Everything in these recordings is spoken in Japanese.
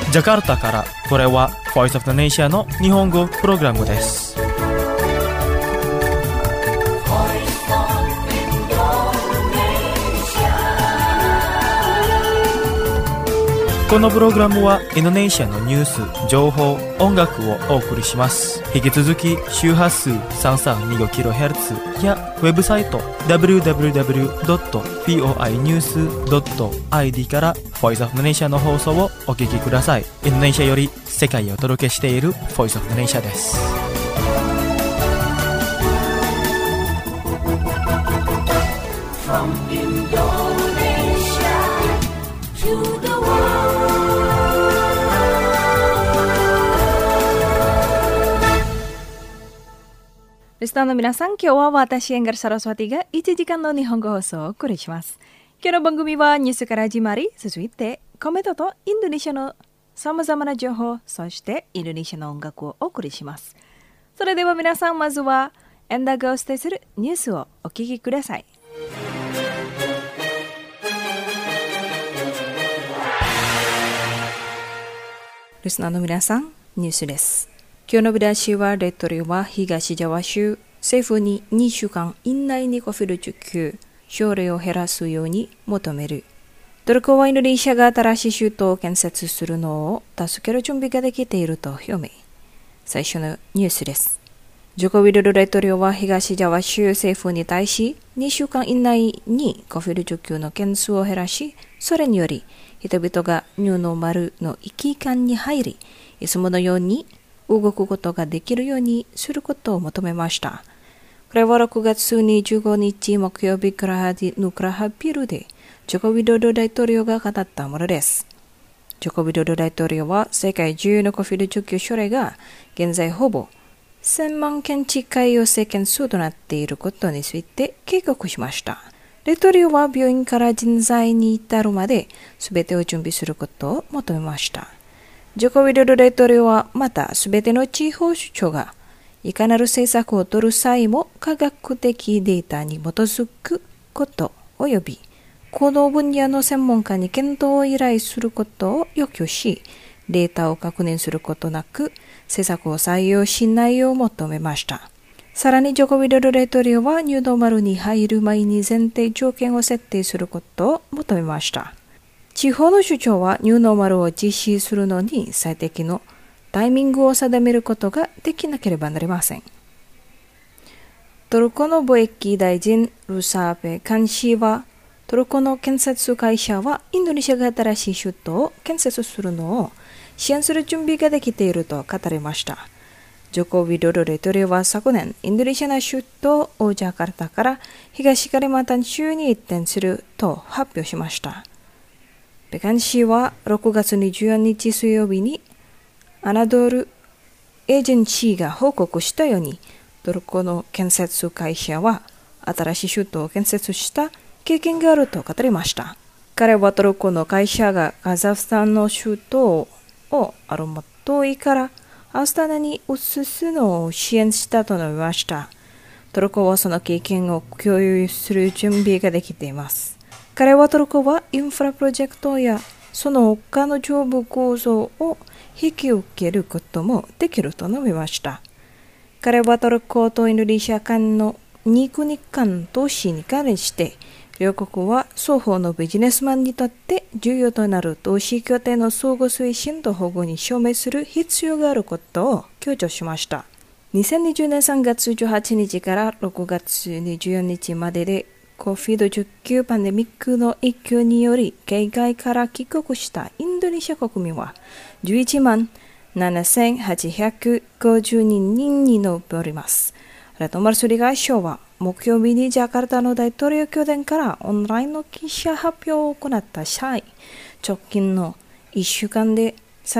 ジャカルタからこれは Voice of the Nation の日本語プログラムです。このプログラムはインドネシアのニュース、情報、音楽をお送りします。引き続き周波数 3325kHz やウェブサイト www.voinews.id から Voice of the Nation の放送をお聞きください。インドネシアより世界をお届けしている Voice of the Nation です。From Indonesia to the world. リスナーの皆さん、今日は私エンガルサラスワティが1時間の日本語放送をお送りします。今日の番組はニュースから始まり、続いてコメントとインドネシアのさまざまな情報、そしてインドネシアの音楽をお送りします。それでは皆さん、まずはエンダーがお伝えするニュースをお聞きください。リスナーの皆さん、ニュースです。今日の見出しは、大統領は東ジャワ州政府に2週間以内にCOVID受給症例を減らすように求める。トルコはインドネシアが新しい州都を建設するのを助ける準備ができていると表明。最初のニュースです。ジョコ・ウィドド大統領は東ジャワ州政府に対し2週間以内にCOVID受給の件数を減らし、それにより人々がニューノーマルの域間に入り、いつものように動くことができるようにすることを求めました。これは6月25日木曜日、クラハディ・ヌクラハビルでジョコ・ウィドド大統領が語ったものです。ジョコ・ウィドド大統領は世界中のCOVID受給症例が現在ほぼ1000万件近い陽性件数となっていることについて警告しました。大統領は病院から人材に至るまで全てを準備することを求めました。ジョコ・ウィドド大統領はまたすべての地方首長がいかなる政策を取る際も科学的データに基づくこと及びこの分野の専門家に検討を依頼することを要求し、データを確認することなく政策を採用しないよう求めました。さらにジョコ・ウィドド大統領はニューノーマルに入る前に前提条件を設定することを求めました。地方の首長はニューノーマルを実施するのに最適のタイミングを定めることができなければなりません。トルコの貿易大臣ルサーペ・カン氏は、トルコの建設会社はインドネシアが新しい首都を建設するのを支援する準備ができていると語りました。ジョコ・ウィドド大統領は昨年、インドネシアの首都をジャカルタから東カリマンタン州に移転すると発表しました。ペカン氏は6月24日水曜日にアナドールエージェンシーが報告したように、トルコの建設会社は新しい首都を建設した経験があると語りました。彼はトルコの会社がカザフスタンの首都をアルマトイからアスタナに移すのを支援したと述べました。トルコはその経験を共有する準備ができています。彼はトルコはインフラプロジェクトやその他の上部構造を引き受けることもできると述べました。彼はトルコとインドネシア間の2国間投資に関連して、両国は双方のビジネスマンにとって重要となる投資協定の相互推進と保護に署名する必要があることを強調しました。2020年3月18日から6月24日まででCOVID-19 パンデミックの影響により海外から帰国したインドネシア国民は11万7852人に上ります。レトマルスリ外相は木曜日にジャカルタの大統領宮殿からオンラインの記者発表を行った際、直近の1週間で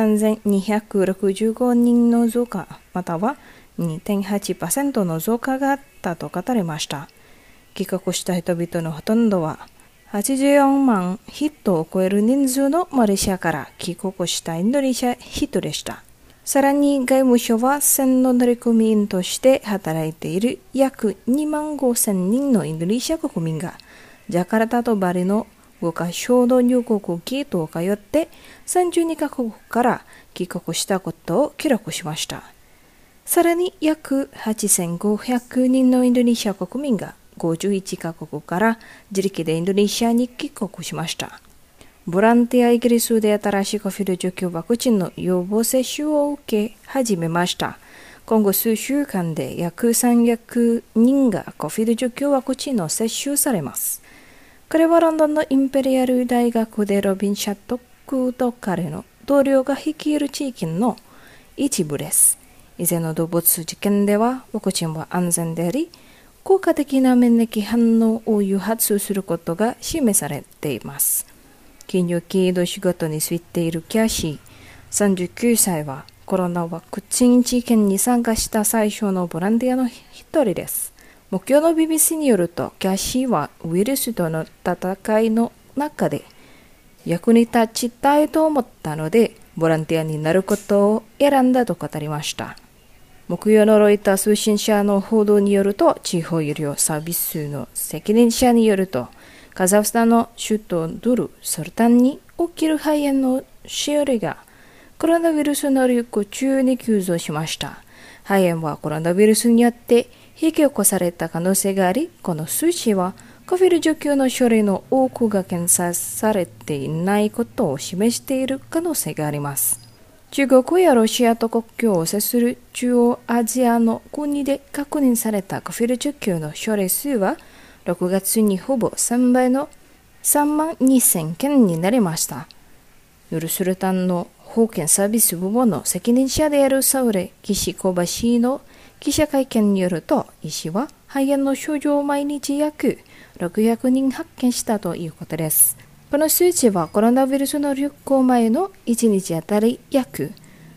3265人の増加、または 2.8% の増加があったと語りました。帰国した人々のほとんどは84万人を超える人数のマレーシアから帰国したインドネシア人でした。さらに外務省は専の乗組員として働いている約2万5千人のインドネシア国民がジャカルタとバリの 5カ所の入国ゲートを通って32カ国から帰国したことを記録しました。さらに約8500人のインドネシア国民が51カ国から自力でインドネシアに帰国しました。ボランティアイギリスで新しいコフィル19ワクチンの予防接種を受け始めました。今後数週間で約300人がコフィル19ワクチンを接種されます。彼はロンドンのインペリアル大学でロビン・シャットクと彼の同僚が率いる地域の一部です。以前の動物実験ではワクチンは安全であり、効果的な免疫反応を誘発することが示されています。金融系の仕事に就いているキャシー、39歳はコロナワクチン実験に参加した最初のボランティアの一人です。木曜の BBC によると、キャシーはウイルスとの戦いの中で役に立ちたいと思ったので、ボランティアになることを選んだと語りました。木曜のロイター通信社の報道によると、地方医療サービスの責任者によると、カザフスタンの首都ドゥルスルタンに起きる肺炎の死例がコロナウイルスの流行中に急増しました。肺炎はコロナウイルスによって引き起こされた可能性があり、この数値はコフィル19の症例の多くが検査されていないことを示している可能性があります。中国やロシアと国境を接する中央アジアの国で確認されたコフィル19の症例数は6月にほぼ3倍の3万2000件になりました。ヌルスルタンの保健サービス部門の責任者であるサウレ・キシコバシーの記者会見によると、医師は肺炎の症状を毎日約600人発見したということです。この数値はコロナウイルスの流行前の1日あたり約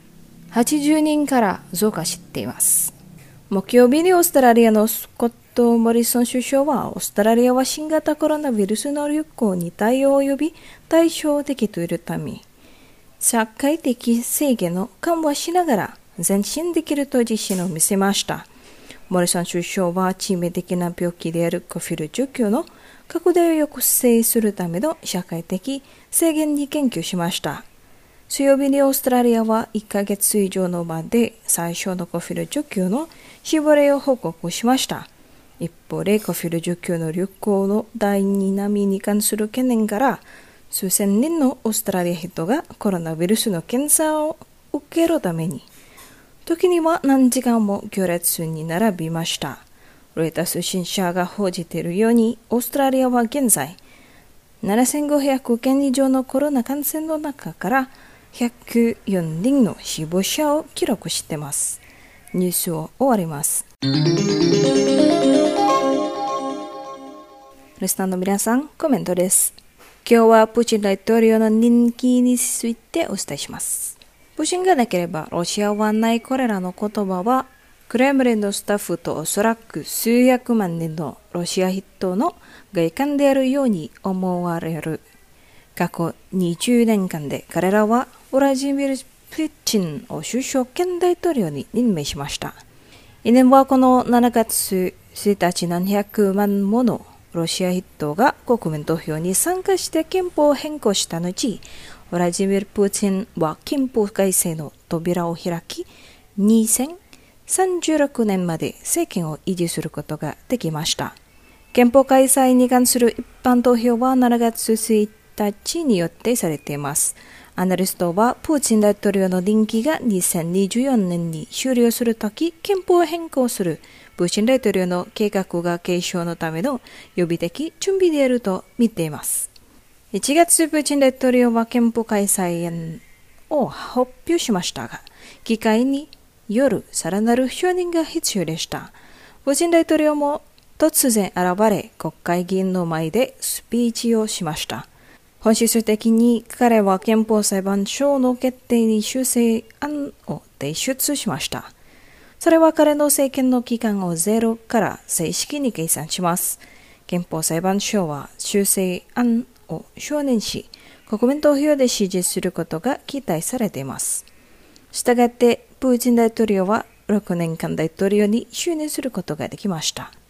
80人から増加しています。木曜日にオーストラリアのスコット・モリソン首相は、オーストラリアは新型コロナウイルスの流行に対応及び対照的といるため、社会的制限を緩和しながら前進できると自信を見せました。モリソン首相は致命的な病気であるコフィル19の拡大を抑制するための社会的制限に言及しました。水曜日にオーストラリアは1ヶ月以上の間で最小のコフィル19の死亡例を報告しました。一方でコフィル19の流行の第2波に関する懸念から数千人のオーストラリア人がコロナウイルスの検査を受けるために時には何時間も行列に並びました。ロイター通信社が報じているように、オーストラリアは現在7500件以上のコロナ感染の中から104人の死亡者を記録しています。ニュースを終わります。リスナーの皆さん、コメントです。今日はプーチン大統領の人気についてお伝えします。プーチンがなければロシアはない、これらの言葉はクレムリンのスタッフとおそらく数百万人のロシア人の外観であるように思われる。過去20年間で彼らはウラジミル・プーチンを首相兼大統領に任命しました。以年はこの7月1日何百万ものロシア人が国民投票に参加して憲法を変更した後、ウラジミル・プーチンは憲法改正の扉を開き、2036年まで政権を維持することができました。憲法改正に関する一般投票は7月1日に予定されています。アナリストはプーチン大統領の任期が2024年に終了するとき、憲法を変更するプーチン大統領の計画が継承のための予備的準備であると見ています。1月、プーチン大統領は憲法改正案を発表しましたが、議会によるさらなる承認が必要でした。プーチン大統領も突然現れ、国会議員の前でスピーチをしました。本質的に彼は憲法裁判所の決定に修正案を提出しました。それは彼の政権の期間を0から正式に計算します。憲法裁判所は修正案を承認し、国民投票で支持することが期待されています。したがって、プーチン大統領は6年間大統領に就任することができました。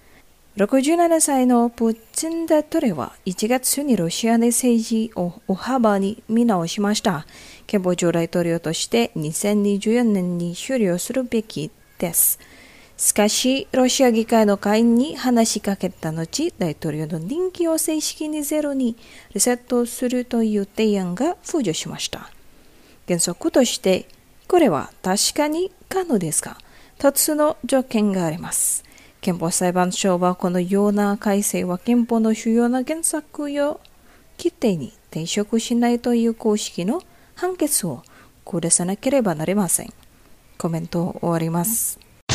67歳のプーチン大統領は1月にロシアで政治を大幅に見直しました。憲法上大統領として2024年に終了するべきです。しかし、ロシア議会の会員に話しかけた後、大統領の任期を正式にゼロにリセットするという提案が浮上しました。原則として、これは確かに可能ですが、2つの条件があります。憲法裁判所はこのような改正は憲法の主要な原則や規定に抵触しないという公式の判決を下さなければなりません。コメントを終わります。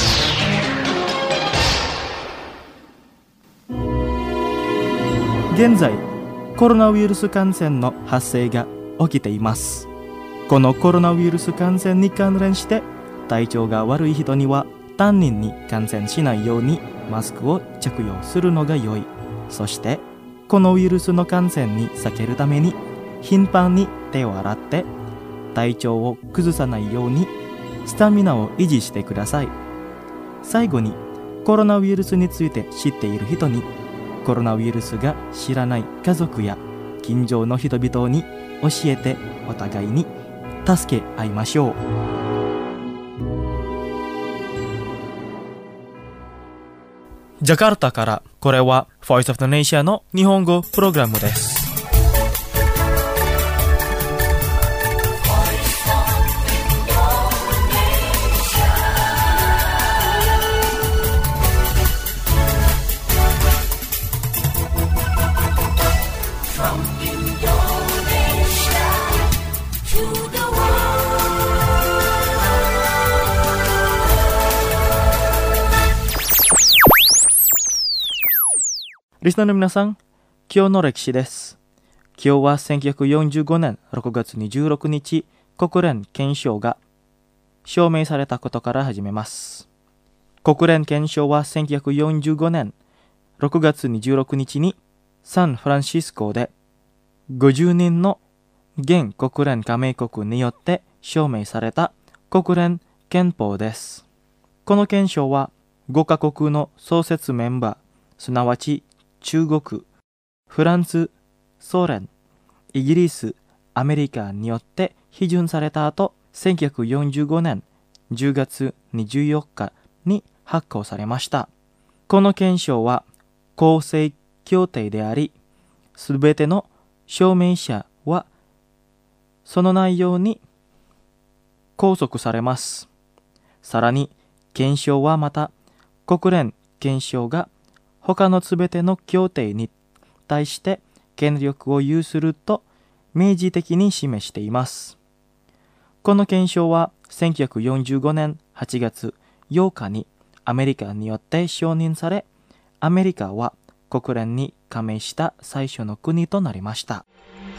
現在、コロナウイルス感染の発生が起きています。このコロナウイルス感染に関連して、体調が悪い人には他人に感染しないようにマスクを着用するのが良い。そして、このウイルスの感染に避けるために、頻繁に手を洗って、体調を崩さないようにスタミナを維持してください。最後に、コロナウイルスについて知っている人に、コロナウイルスが知らない家族や近所の人々に教えてお互いに助け合いましょう。ジャカルタから、これは Voice of the Nation の日本語プログラムです。リスナーの皆さん、今日の歴史です。今日は1945年6月26日、国連憲章が署名されたことから始めます。国連憲章は1945年6月26日にサンフランシスコで50人の現国連加盟国によって署名された国連憲法です。この憲章は5カ国の創設メンバー、すなわち中国、フランス、ソ連、イギリス、アメリカによって批准された後、1945年10月24日に発行されました。この憲章は公正協定であり、すべての署名者はその内容に拘束されます。さらに、憲章はまた国連憲章が他のすべての協定に対して権力を有すると明示的に示しています。この憲章は1945年8月8日にアメリカによって承認され、アメリカは国連に加盟した最初の国となりました。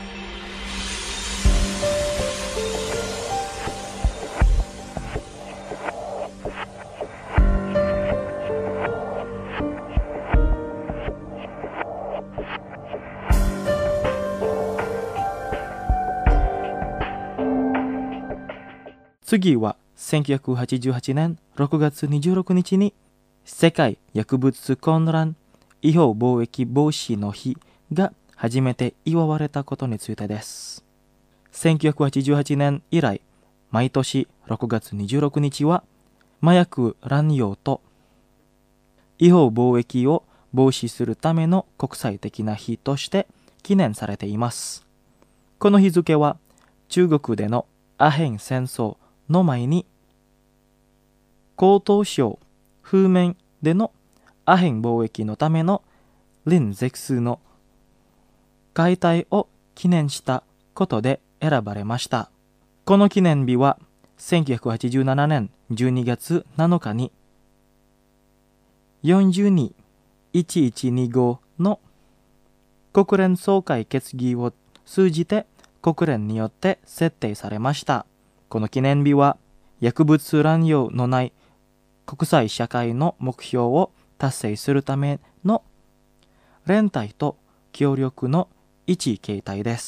次は1988年6月26日に世界薬物混乱違法貿易防止の日が初めて祝われたことについてです。1988年以来、毎年6月26日は麻薬乱用と違法貿易を防止するための国際的な日として記念されています。この日付は中国でのアヘン戦争の前に、江東省風面でのアヘン貿易のための林絶数の解体を記念したことで選ばれました。この記念日は1987年12月7日に421125の国連総会決議を通じて国連によって設定されました。この記念日は薬物乱用のない国際社会の目標を達成するための連帯と協力の一形態です。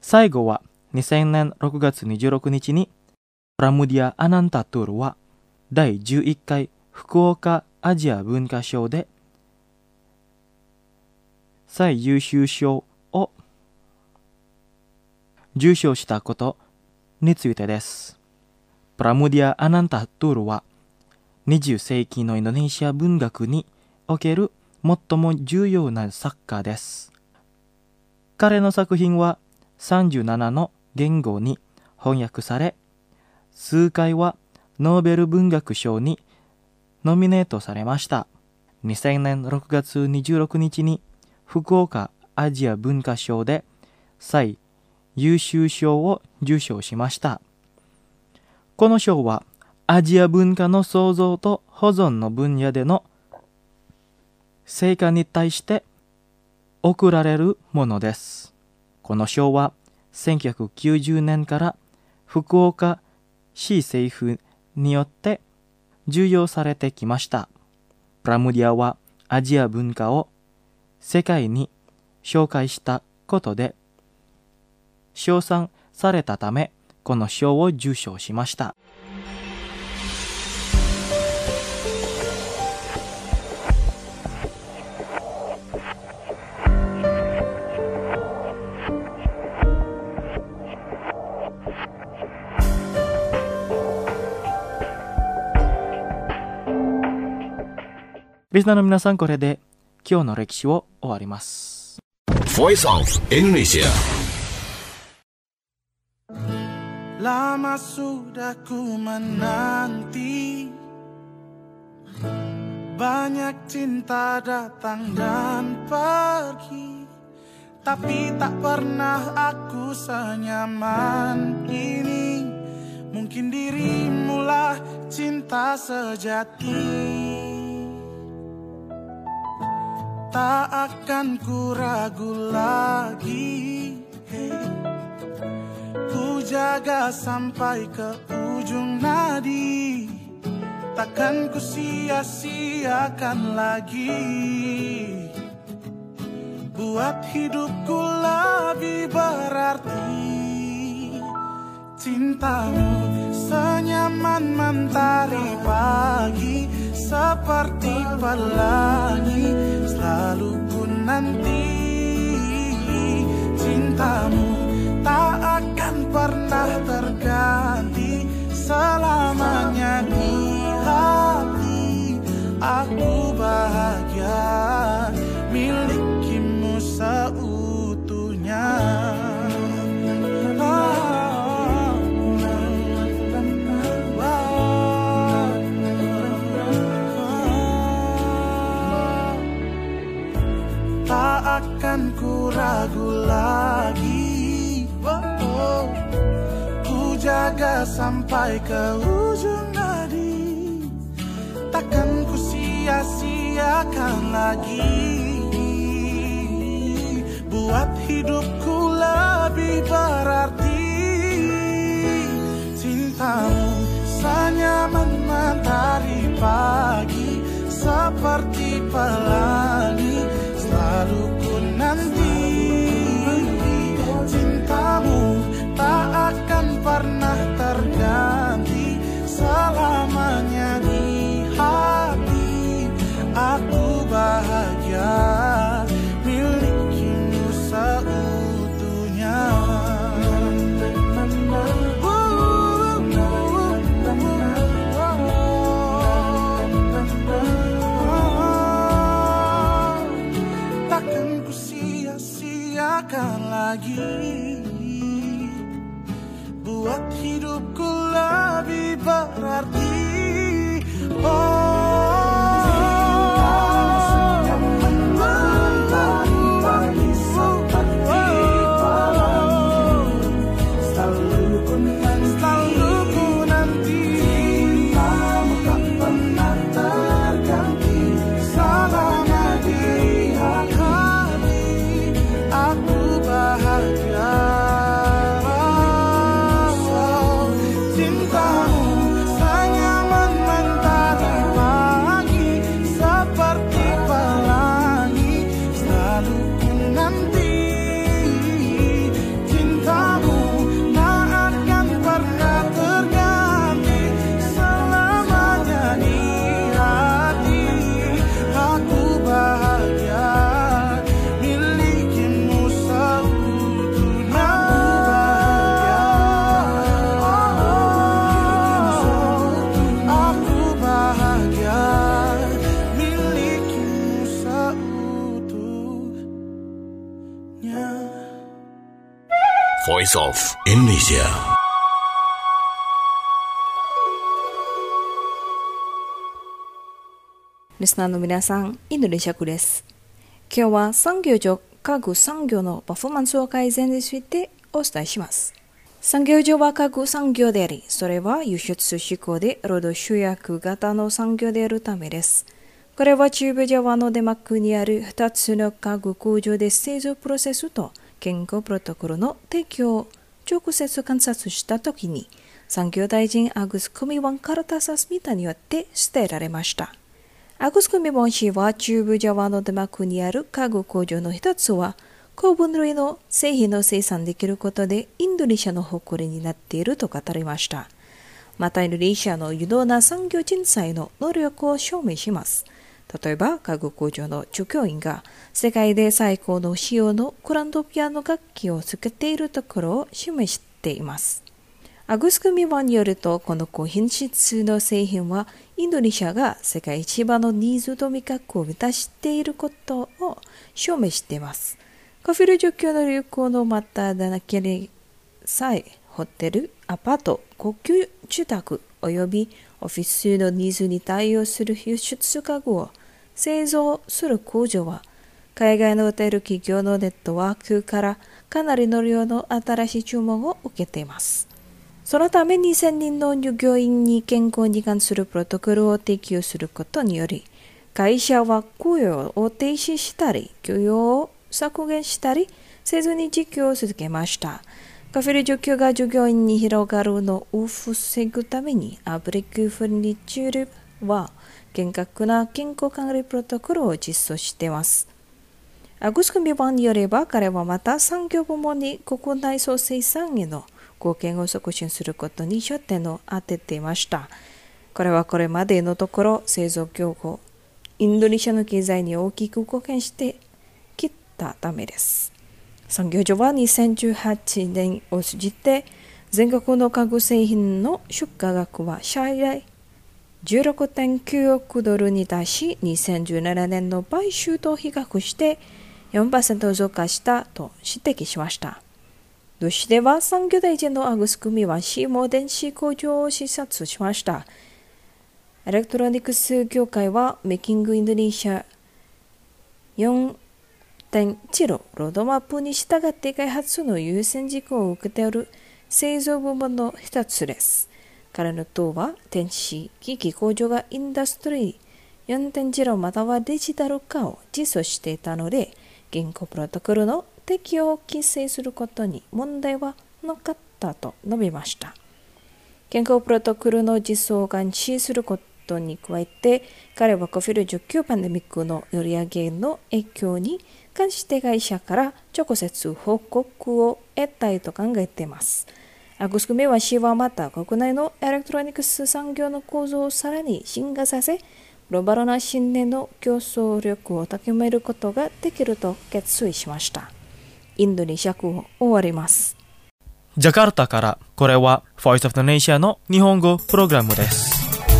最後は2000年6月26日にプラムディア・アナンタトゥールは第11回福岡アジア文化賞で最優秀賞を受賞したことについてです。プラムディア・アナンタトゥールは20世紀のインドネシア文学における最も重要な作家です。彼の作品は37の言語に翻訳され、数回はノーベル文学賞にノミネートされました。2000年6月26日に福岡アジア文化賞で最優秀賞を受賞しました。この賞はアジア文化の創造と保存の分野での成果に対して贈られるものです。この賞は1990年から福岡市政府によって授与されてきました。プラムディアはアジア文化を世界に紹介したことで称賛されたため、この賞を受賞しました。リスナーの皆さん、これで今日の歴史を終わります。 Voice of Indonesia. Lama sudah ku menanti, banyak cinta datang dan pergi, tapi tak pernah aku senyaman ini. Mungkin dirimulah cinta sejati. Tak akan ku ragu lagi, ku jaga sampai ke ujung nadi. Takkan ku sia-siakan lagi, buat hidupku lebih berarti. Cintamu senyaman mentari pagi, seperti pelangi selalu ku nanti. Cintamu tak akan pernah terganti, selamanya di hati. Aku bahagia milikimu seutuhnya. Tak akan ku ragu lagi, ku jaga sampai ke ujung nadi. Takkan ku sia-siakan lagi, buat hidupku lebih berarti. Cintamu senyaman mentari pagi, seperti pelangi selalu ku nanti. Cintamu tak akan pernah terganti, selamanya di hati. Aku bahagia milikimu seutuhnya. Voice of Indonesia. Listenerの皆さん、インドネシア語です。今日は産業上家具産業のパフォーマンスを改善についてお伝えします。産業上は家具産業であり、それは輸出志向で労働集約型の産業であるためです。これは中部ジャワのデマックにある2つの家具工場で製造プロセスと健康プロトコルの提供を直接観察したときに、産業大臣アグス・クミワン・カルタサスミタによって伝えられました。アグス・クミワン氏は中部ジャワのデマックにある家具工場の一つは、高分類の製品を生産できることでインドネシアの誇りになっていると語りました。またインドネシアの有能な産業人材の能力を証明します。例えば家具工場の従業員が世界で最高の仕様のグランドピアノ楽器を作っているところを示しています。アグス・クミワンによると、この高品質の製品はインドネシアが世界一番のニーズと味覚を満たしていることを証明しています。カフェル状況の流行の真っただ中でさえ、ホテル、アパート、高級住宅およびオフィスのニーズに対応する輸出家具を製造する工場は、海外のホテル企業のネットワークからかなりの量の新しい注文を受けています。そのため2000人の従業員に健康に関するプロトコルを提供することにより、会社は雇用を停止したり、給与を削減したりせずに実況を続けました。カフェル状況が従業員に広がるのを防ぐために、アブリックフルニチュールは厳格な健康管理プロトコルを実装しています。アグス・クミワンによれば、彼はまた産業部門に国内総生産への貢献を促進することに焦点を当てていました。これはこれまでのところ製造業後、インドネシアの経済に大きく貢献してきたためです。産業上は2018年を通じて全国の家具製品の出荷額は最大 16.9 億ドルに達し、2017年の買収と比較して 4% 増加したと指摘しました。同市では産業大臣のアグス・クミワン氏も電子工場を視察しました。エレクトロニクス業界はメイキングインドネシア 4.0 ロードマップに従って開発の優先事項を受けている製造部門の一つです。彼の党は電子機器工場がインダストリー 4.0 またはデジタル化を実装していたので、現行プロトコルの適用を規制することに問題はなかったと述べました。健康プロトコルの実装を監視することに加えて、彼はコフィル19パンデミックの売り上げの影響に関して会社から直接報告を得たいと考えています。アグス・クミワン氏はまた国内のエレクトロニクス産業の構造をさらに進化させ、グローバルな新年の競争力を高めることができると決意しました。インドネシア語を終わります。 ジャカルタから、これは Voice of Indonesia の日本語プログラムです。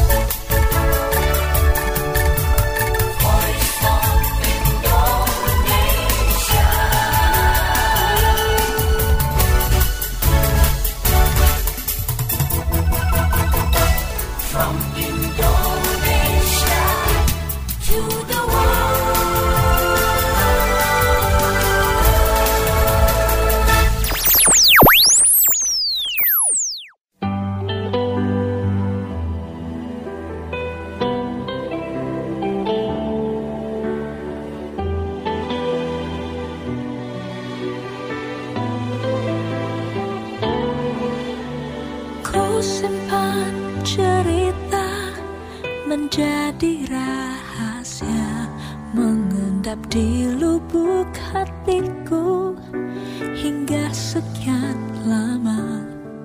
Simpan cerita menjadi rahasia, mengendap di lubuk hatiku hingga sekian lama.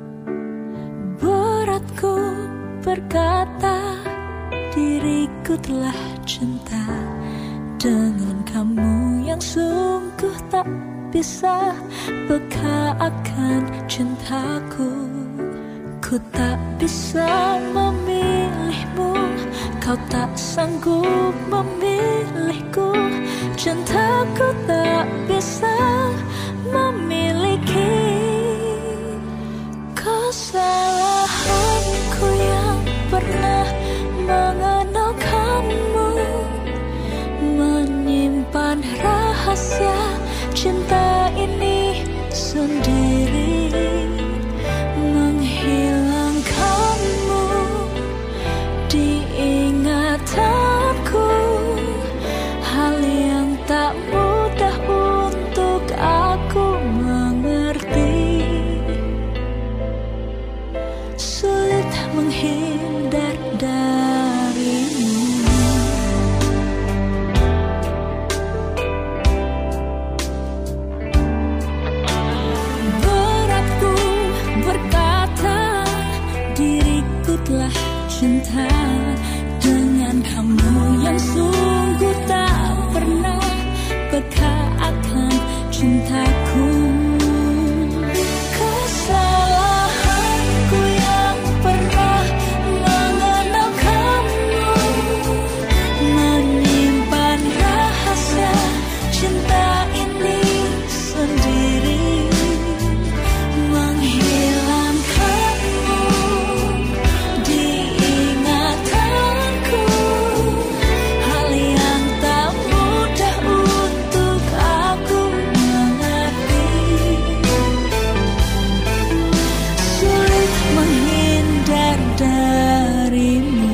Beratku berkata diriku telah cinta dengan kamu yang sungguh tak bisa peka akan cintaku. Ku tak bisa memilihmu, kau tak sanggup memilihku. Cintaku tak bisa memiliki Kesalahanku yang pernah mengenal kamu, menyimpan rahasia cinta ini sendiri, menghilangkanmu di ingatanku, hal yang tak mudah untuk aku mengerti. Sulit menghindar darimu. Beratku berkata diriku telah cinta dengan kamu yang sungguh tak pernah peka akan cintaku. Kesalahanku yang pernah mengenal kamu, menyimpan rahasia cinta ini sendiri, menghilangkanmu di ingatanku, hal yang tak mudah untuk aku mengerti. Sulit menghindar darimu.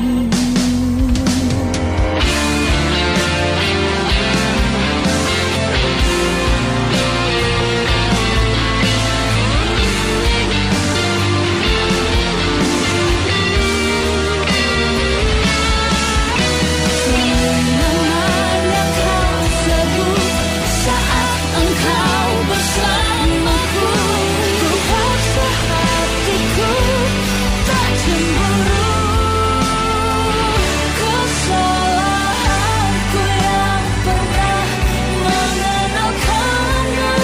Namanya kau sebut saat engkau bersamaku, ku paksa hatiku tak cemburu. Kesalahanku yang pernah mengenal kamu,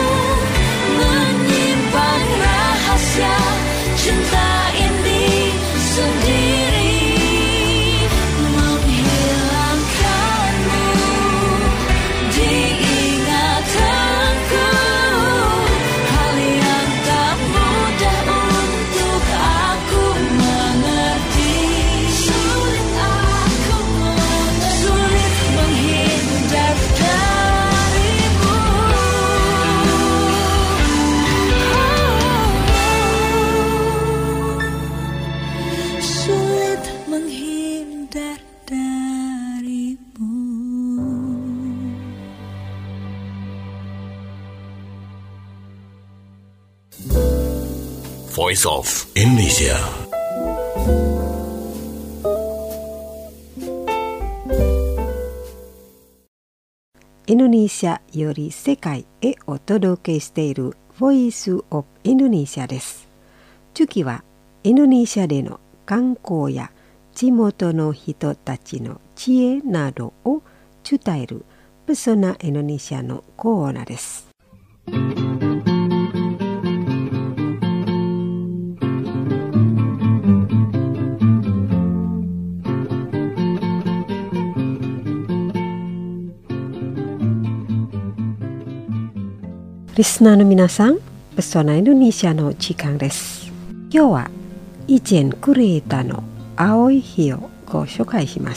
menyimpan rahasia cinta ini sendiri, menghilangkanmu di ingatanku, hal yang tak mudah untuk aku mengerti. Sulit menghindar darimu. Sulit menghindar darimu. Voice of Indonesia. Indonesia より世界へお届けしている Voice of Indonesia です。次はインドネシアでの観光や地元の人たちの知恵などを伝えるペソナインドネシアのコーナーです。リスナーの皆さん、ペソナインドネシアの時間です。今日は以前クリエイターの青い日をご紹介します。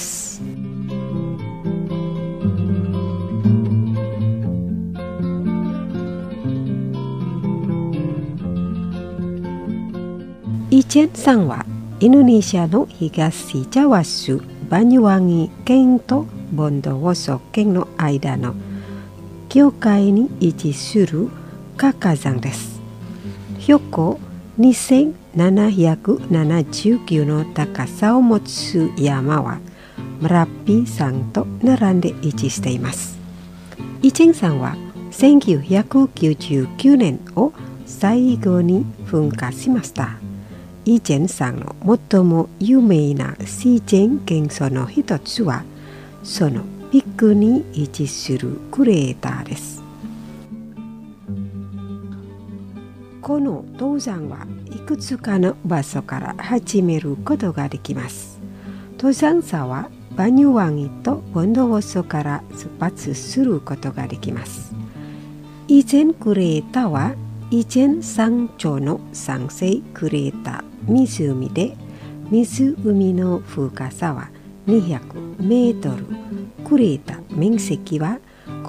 イチェンさんはインドネシアの東ジャワ州バニュワギ県とボンドウォソ県の間の境界に位置する火山です。標高2779の高さを持つ山はメラピ山と並んで位置しています。イチェン山は1999年を最後に噴火しました。イチェン山の最も有名な自然現象の一つはそのピークに位置するクレーターです。この登山はいくつかの場所から始めることができます。登山者はバニュワギとボンドウォソから出発することができます。以前クレーターは以前山頂の山西クレータ湖で湖の深さは200メートル、クレータ面積は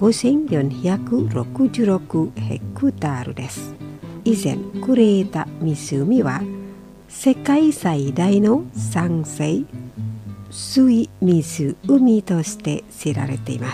5466ヘクタールです。以前クレータ湖は世界最大の山西水湖として知られています。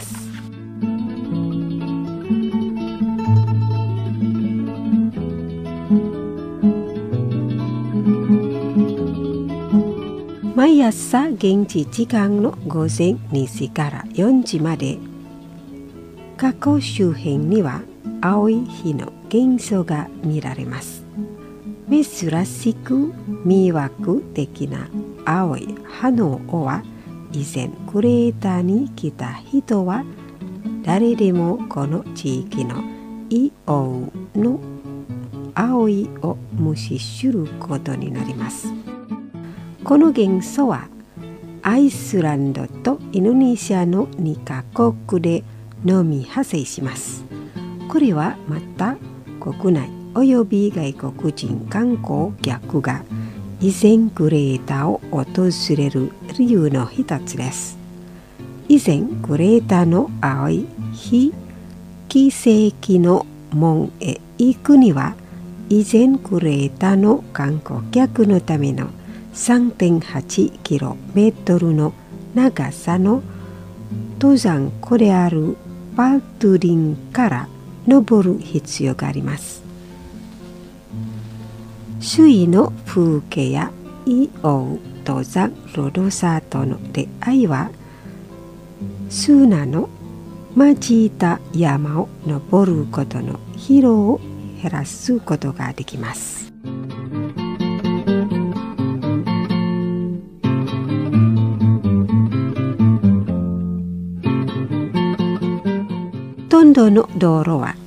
毎朝現地時間の午前2時から4時まで、河口周辺には青い火の現象が見られます。珍しく魅惑的な青い炎は、以前クレーターに来た人は誰でもこの地域のイオウの青いを無視することになります。この現象はアイスランドとインドネシアの2カ国でのみ発生します。これはまた国内および外国人観光客が以前クレーターを訪れる理由の一つです。以前クレーターの青い非奇跡の門へ行くには、以前クレーターの観光客のための 3.8km の長さの登山口であるパルトゥリンから登る必要があります。周囲の風景やイオウ登山ロドサーとの出会いは、スーナの混じった山を登ることの疲労を減らすことができます。トンドの道路は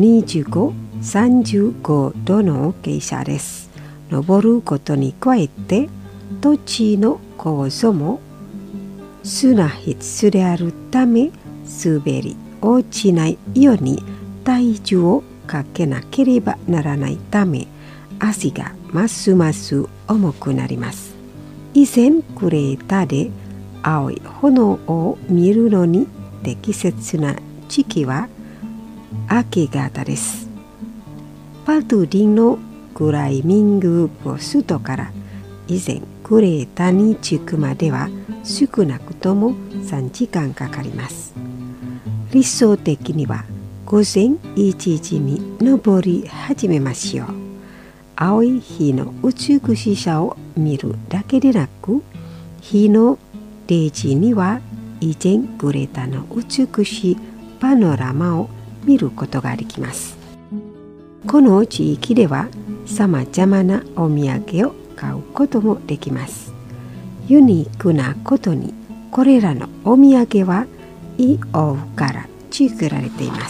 25、35度の傾斜です。登ることに加えて土地の構造も砂質であるため、滑り落ちないように体重をかけなければならないため、足がますます重くなります。以前クレーターで青い炎を見るのに適切な時期は明け方です。パルトゥリンのクライミングポストから以前クレーターに着くまでは少なくとも3時間かかります。理想的には午前1時に登り始めましょう。青い火の美しさを見るだけでなく、火の出時には以前クレーターの美しいパノラマを見ることができます。この地域ではさまざまなお土産を買うこともできます。ユニークなことに、これらのお土産はイオウから作られています。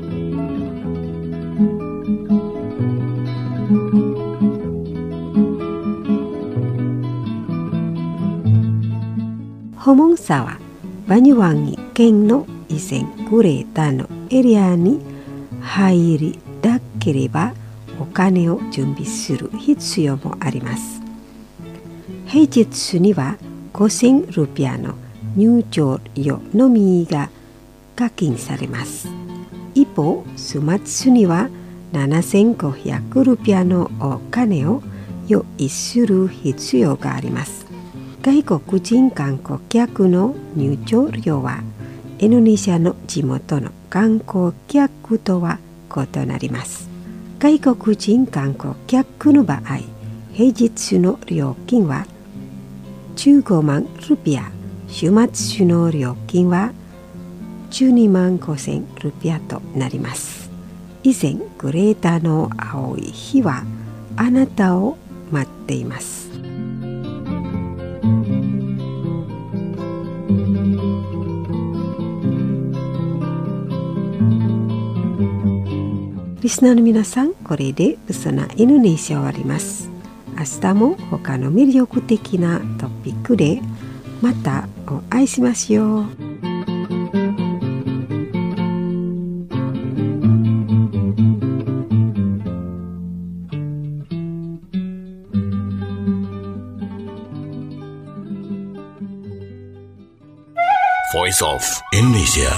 ホモンサはバニュワンギ県の以前クレーターのエリアに入りたければお金を準備する必要もあります。平日には5000ルピアの入場料のみが課金されます。一方、週末には7500ルピアのお金を用意する必要があります。外国人観光客の入場料はインドネシアの地元の観光客とは異なります。外国人観光客の場合、平日の料金は15万ルピア、週末の料金は12万5000ルピアとなります。以前クレーターの青い火はあなたを待っています。リスナーの皆さん、これでウソなインドネシア終わります。明日も他の魅力的なトピックでまたお会いしましょう。 Voice of Indonesia.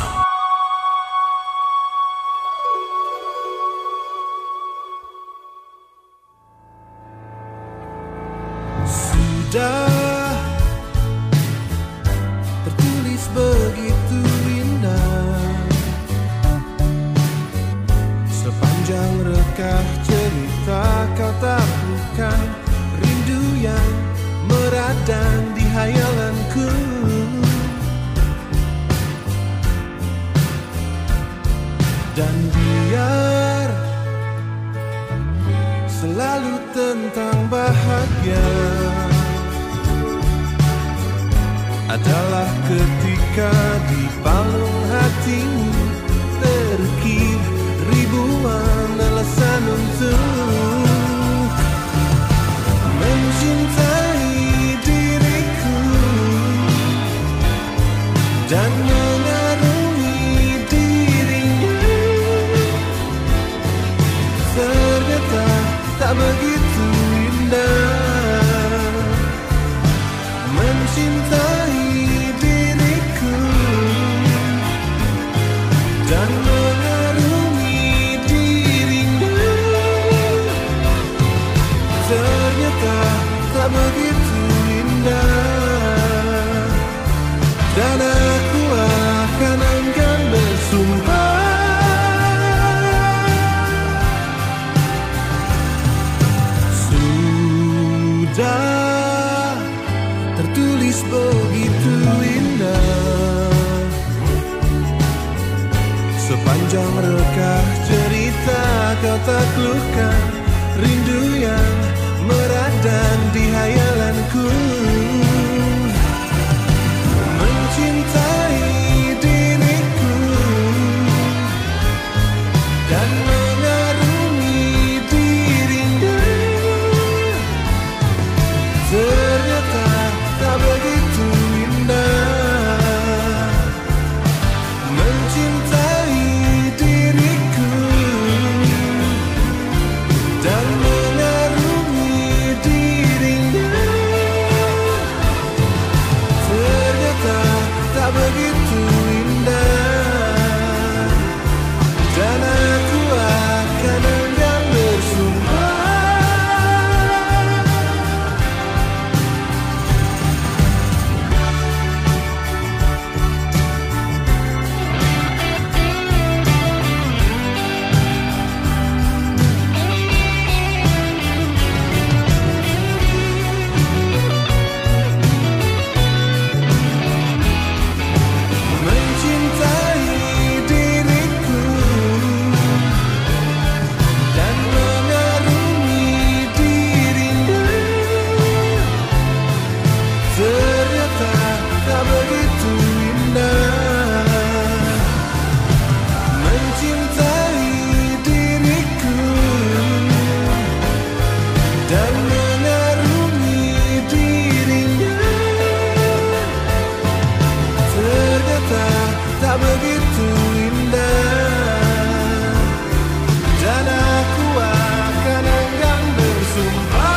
Sudah tertulis begitu indah sepanjang rekah cerita kau taklukkan rindu yang meradang di hayalanku. Dan biar selalu tentang bahagia adalah ketika di palung hatimu terukir ribuan alasan untuk mencintai diriku dan mengarungi dirinya. Ternyata tak begitu indah mencintai diriku dan mengarungi dirinya. Ternyata tak begitu indah, dan aku akan enggan bersumpah. Sudah tertulis begitu indah sepanjang rekah cerita kau taklukkan rindu yang meradang di hayalanku. Mencintai diriku dan mengarungi dirinya. Ternyata tak begitu indah mencintai diriku dan mengarungi dirinya. Ternyata tak begitu indah, dan aku akan enggan bersumpah. Mencintai diriku dan mengarungi dirinya. Ternyata tak begitu indah mencintai diriku dan mengarungi dirinya. Ternyata tak begitu indah, dan aku akan enggan bersumpah.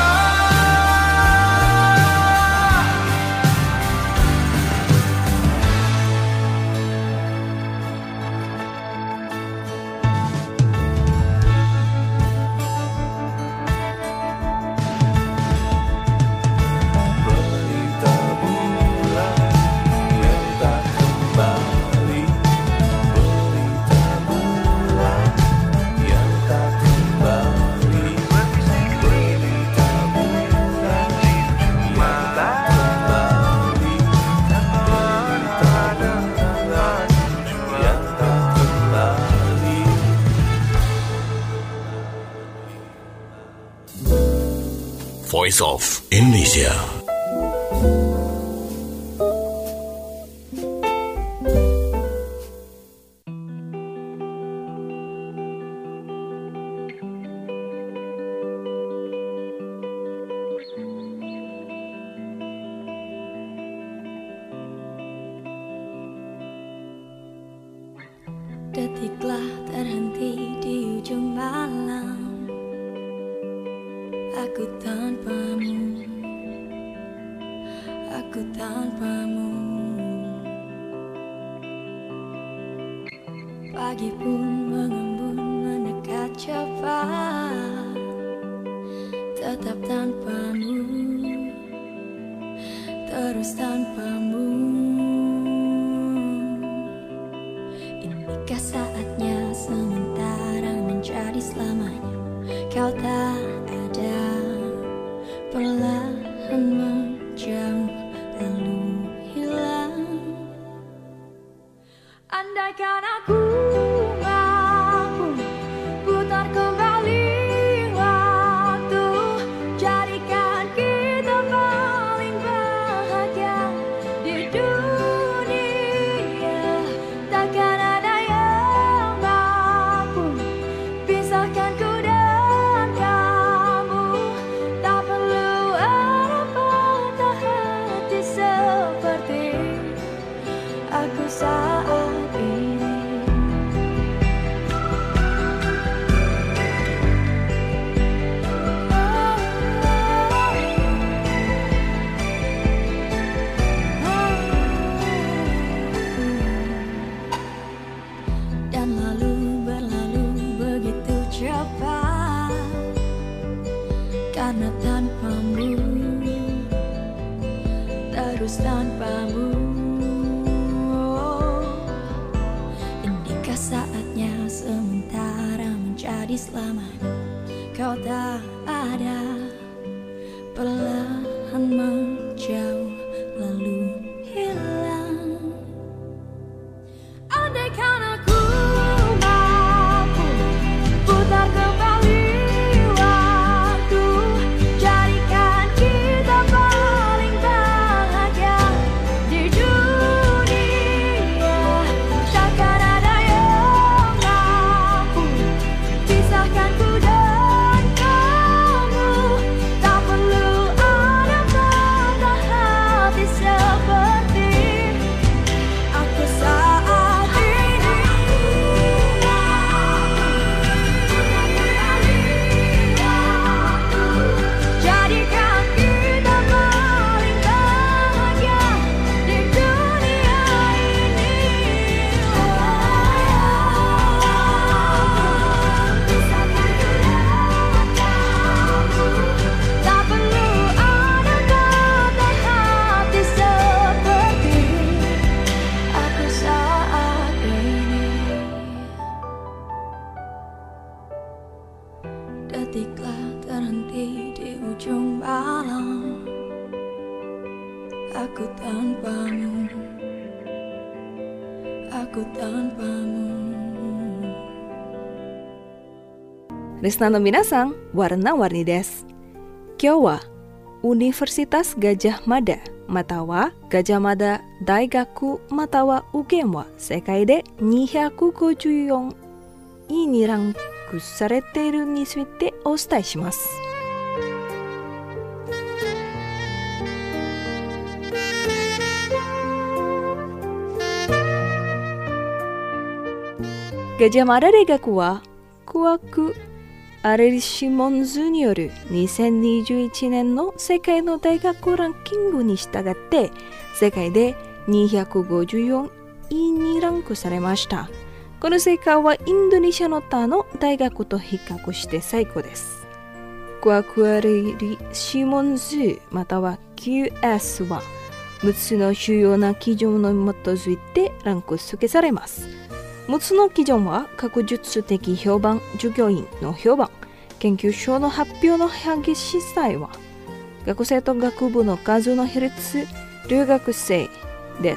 Berita bulan yang tak kembali, berita bulan yang tak kembali, berita bulan yang tak kembali, berita bulan yang tak kembali. Voice of Indonesia. Detiklah terhenti di ujung malam. Aku tanpamu, Pagi pun mengembun mendekat cepat, tetap tanpamu, terus tanpamu. Inikah saatnya sementara menjadi selamanya? Kau tak ada, perlahan menjauh lalu hilang. Andaikan aku mampu putar kembali waktu, jadikan kita paling bahagia di dunia. Takkan ada yang mampu pisahkan ku dan kamu. Tak perlu ada patah hati seperti aku saat ini. Dan lalu berlalu begitu cepat, karena tanpamu, terus tanpamu. Inikah saatnya sementara menjadi selamanya? Kau tak ada, perlahan menjauh lalu hilang. Andaikan aku mampu putar kembali waktu, jadikan kita paling bahagia di dunia. Takkan ada yang mampu pisahkan ku dan kamu. Tak perlu ada patah hati seperti aku saat ini. Jadikan kita paling bahagia di dunia ini. Tak perlu ada patah hati seperti aku saat ini. Detiklah terhenti di ujung malam, aku tanpamu, aku tanpamu. Risna no minasang, warna-warni desu. Kyou wa Universitas Gajah Mada matawa Gajah Mada Daigaku matawa Ugen wa sekai de 254位にランクされているについてお伝えします。ガジャマダ大学はクワク・アレリシモンズによる2021年の世界の大学ランキングに従って世界で254位にランクされました。この成果はインドネシアの他の大学と比較して最高です。クワク・アレリシモンズまたは QS は6つの主要な基準に基づいてランク付けされます。6つの基準は学術的評判、授業員の評判、研究所の発表の激しさは、学生と学部の数の比率、留学生です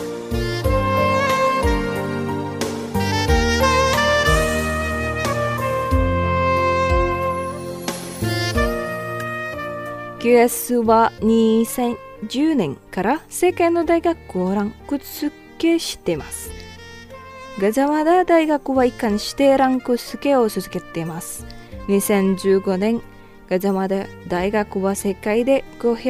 。QS は2010年から世界の大学をランク付けしています。ガジャマダ大学は一貫してランク付けを続けています。2015年、ガジャマダ大学は世界で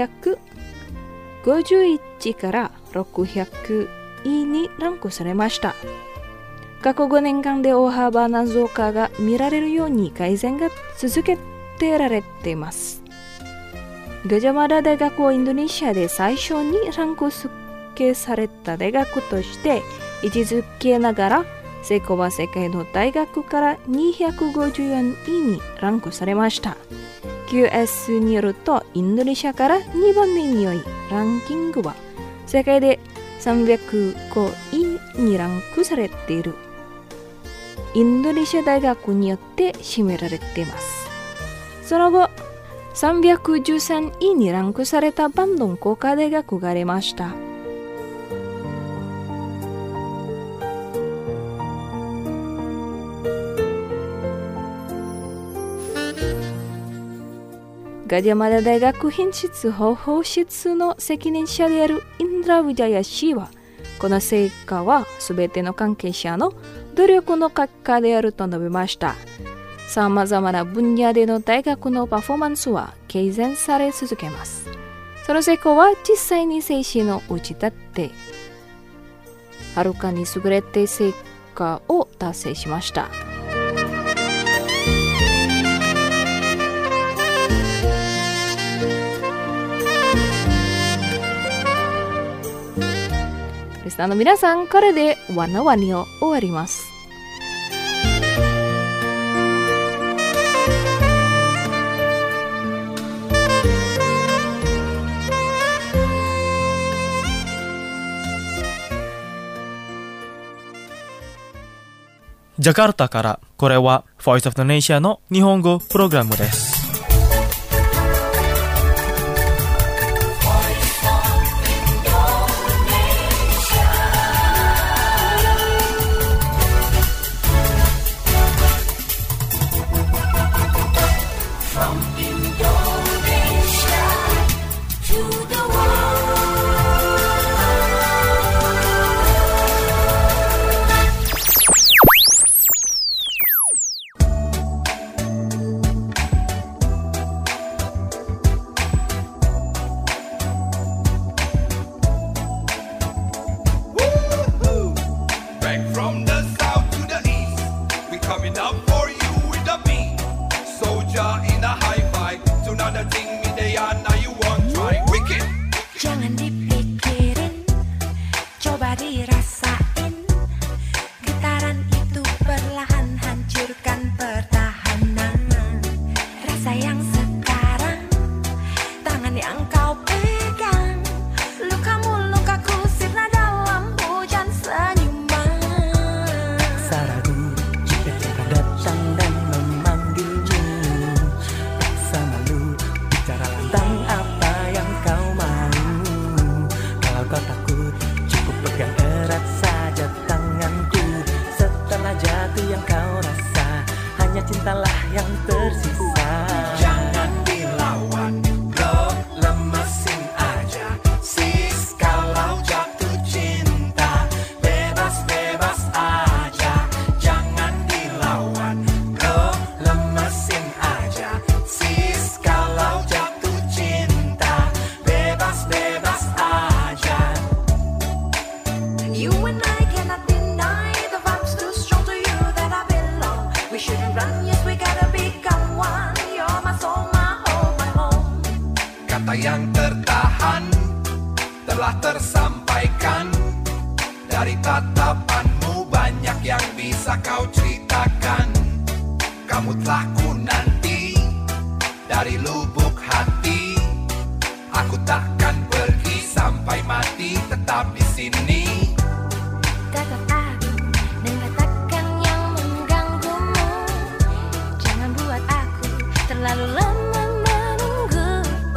551から600位にランクされました。過去5年間で大幅な増加が見られるように改善が続けてられています。ガジャマダ大学はインドネシアで最初にランク付けされた大学として位置づけながら Seiko は世界の大学から254位にランクされました。QS によると、インドネシアから2番目に良いランキングは、世界で305位にランクされているインドネシア大学によって占められています。その後、313位にランクされたバンドン工科大学がありました。ガジャマダ大学品質方法室の責任者であるインドラ・ウィジャヤ氏は、この成果はすべての関係者の努力の結果であると述べました。さまざまな分野での大学のパフォーマンスは改善され続けます。その成功は実際に精神を打ち立て、はるかに優れた成果を達成しました。リスナーの皆さん、これでワナワニを終わります。 ジャカルタから、これは Voice of Indonesia の日本語プログラムです。 Jangan dipikirin, coba dirasain. Getaran itu perlahan hancurkan pertahanan. Rasa yang sekarang, tangan yang kau pegang. Lukamu lukaku sirna dalam hujan senyuman. Saragu jika cinta datang dan memanggilmu. Rasa malu bicara tentang apa yang kau mau. Kalau kau takut, cukup pegang erat saja tanganku. Setelah jatuh yang kau rasa, hanya cintalah yang tersisa. Jangan dilawan, lo lemesin aja. Sis kalau jatuh cinta, bebas-bebas aja. Jangan dilawan, lo lemesin aja. Sis kalau jatuh cinta, bebas-bebas aja. You and I cannot deny the vibes too strong to you that I belong. We shouldn't run, yes we gotta become one. You're my soul, my hope, my home. Kata yang tertahan telah tersampaikan. Dari tatapanmu banyak yang bisa kau ceritakan. Kamu telah ku nanti dari lubuk hati. Aku takkan pergi sampai mati, tetap di sini. Tetap aku dan katakan yang mengganggumu. Jangan buat aku terlalu lama menunggu.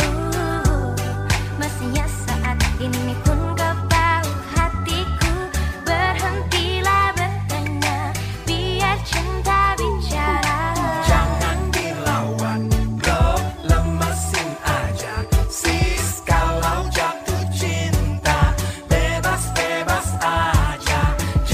Mestinya saat ini pun kau tahu hatiku. Berhentilah bertanya, biar cinta bicara. Jangan dilawan, lo lemesin aja. Sis kalau jatuh cinta, bebas-bebas aja.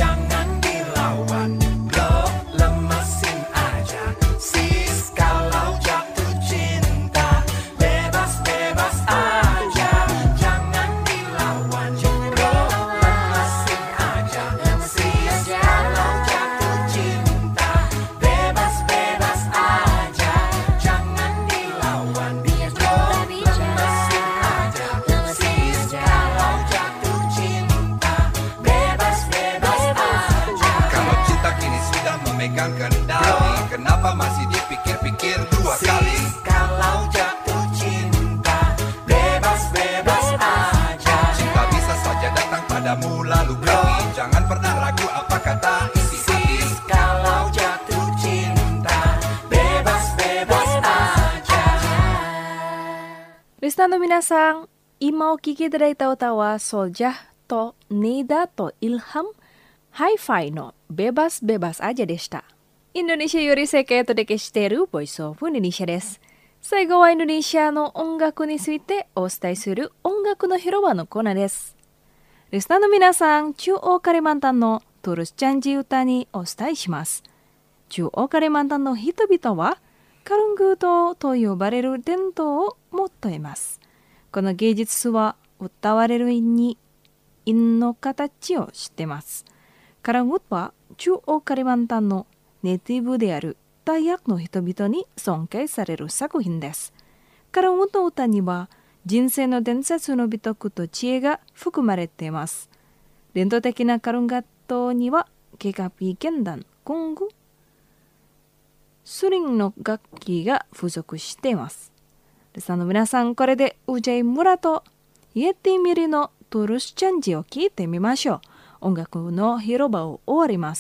padamu lalu pergi. Jangan pernah ragu apa kata isi hati. Kalau jatuh cinta, bebas-bebas aja. リスナーの皆さん、今お聴きいただいた歌はソルジャーとネイダとイルハム、ハイファイのベバスベバスアジャでした。インドネシアより世界へと届けしているボイスオブインドネシアです。最後はインドネシアの音楽についてお伝えする音楽の広場のコーナーです。リスナーの皆さん、中央カリマンタンのトゥルスチャンジ歌にお伝えします。中央カリマンタンの人々はカルングートと呼ばれる伝統を持っています。この芸術は歌われる韻に韻の形をしています。カラングートは中央カリマンタンのネイティブであるダイヤクの人々に尊敬される作品です。カラングートの歌には人生の伝説の美徳と知恵が含まれています。伝統的なカルンガットにはケカピー剣弾、コング、スリンの楽器が付属しています。リスナーの皆さん、これでウジェイムラとイエティミリのトゥルスチャンジを聴いてみましょう。音楽の広場を終わります。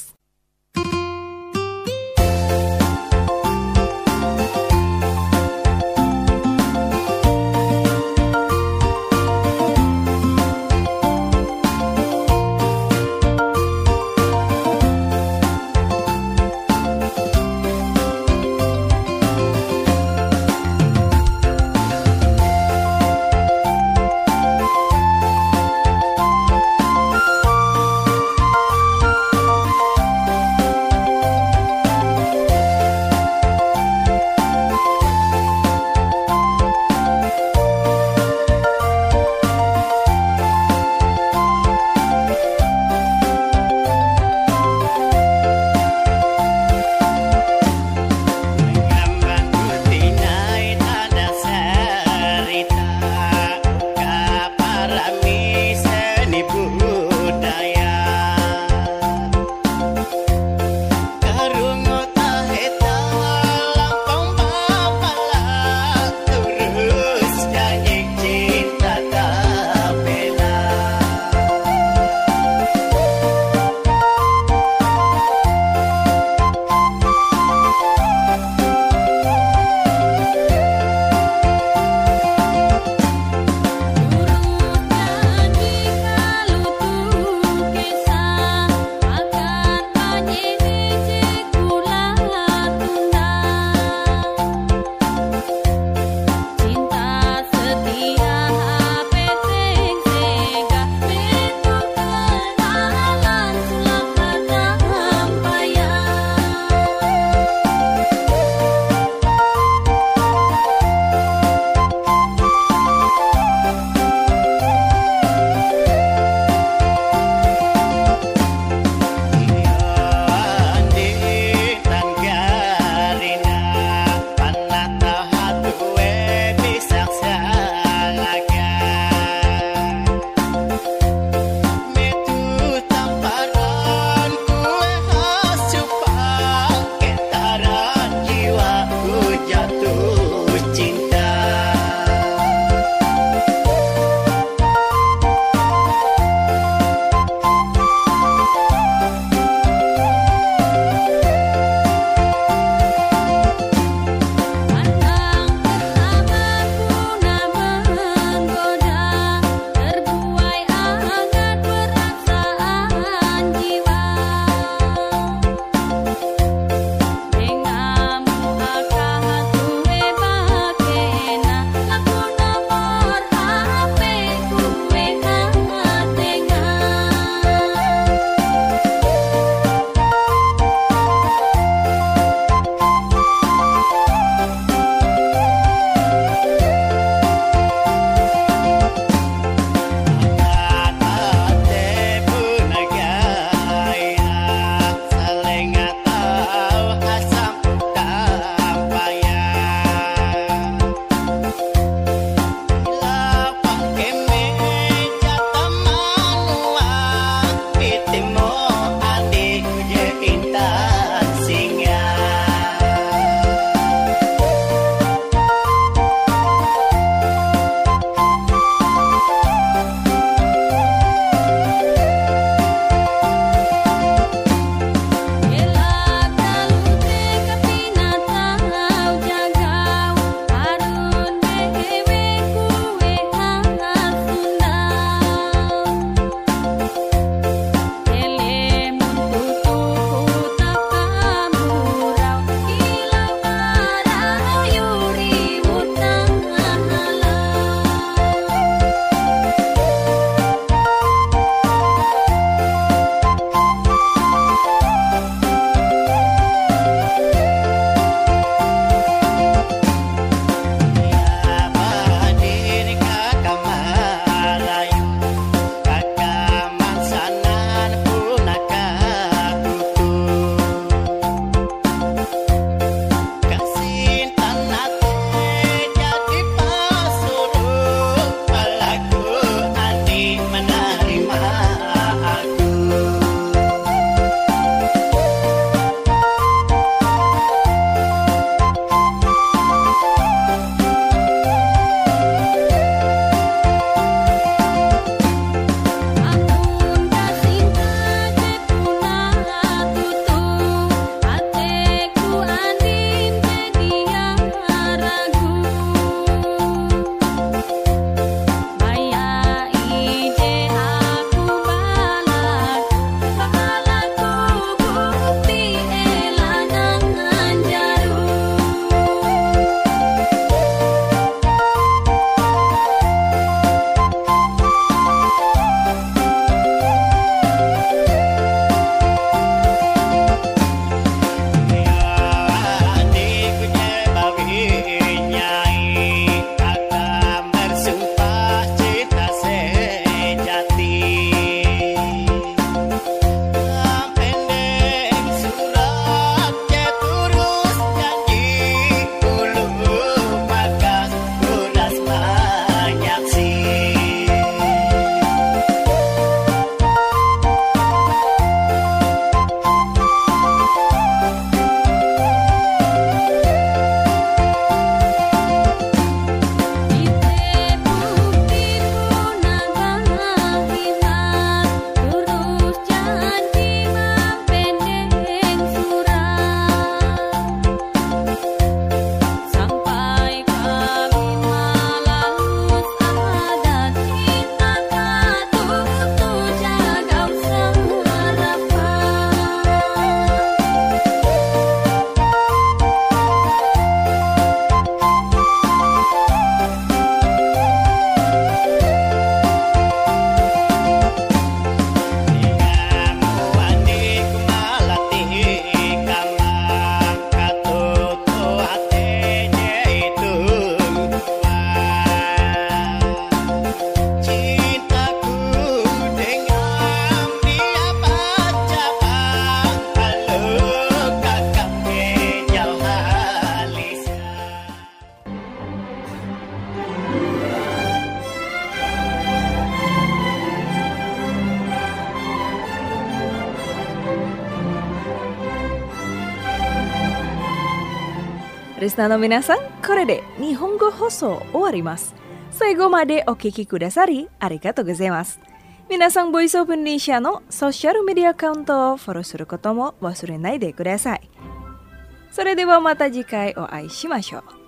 リスナーの皆さん、これで日本語放送終わります。最後までお聞きくださりありがとうございます。皆さん、ボイスオブインドネシアのソーシャルメディアアカウントをフォローすることも忘れないでください。それではまた次回お会いしましょう。